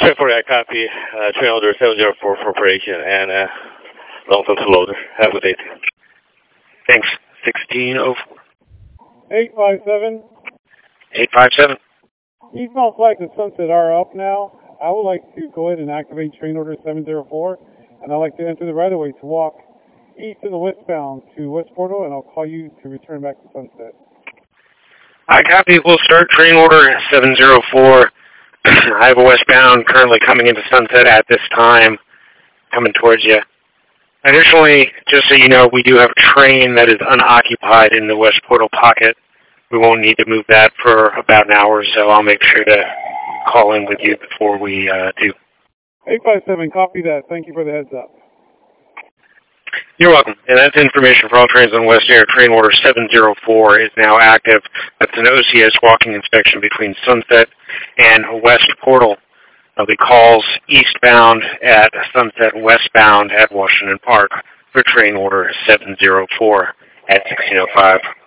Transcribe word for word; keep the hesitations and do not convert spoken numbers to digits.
Check for that copy. Uh, train order seven zero four for operation and uh, long-term to loader. Have a good day. Thanks. sixteen oh four. eight five seven. eight five seven. Eastbound flights at Sunset are up now. I would like to go ahead and activate train order seven zero four, and I'd like to enter the right-of-way to walk east of the westbound to West Portal, and I'll call you to return back to Sunset. I copy. We'll start train order seven zero four. I have a westbound currently coming into Sunset at this time, coming towards you. Additionally, just so you know, we do have a train that is unoccupied in the West Portal pocket. We won't need to move that for about an hour, so I'll make sure to call in with you before we uh, do. eight five seven, copy that. Thank you for the heads up. You're welcome. And that's information for all trains on West Air. Train order seven zero four is now active. That's an O C S walking inspection between Sunset and West Portal. There'll be calls eastbound at Sunset, westbound at Washington Park for train order seven zero four at sixteen oh five.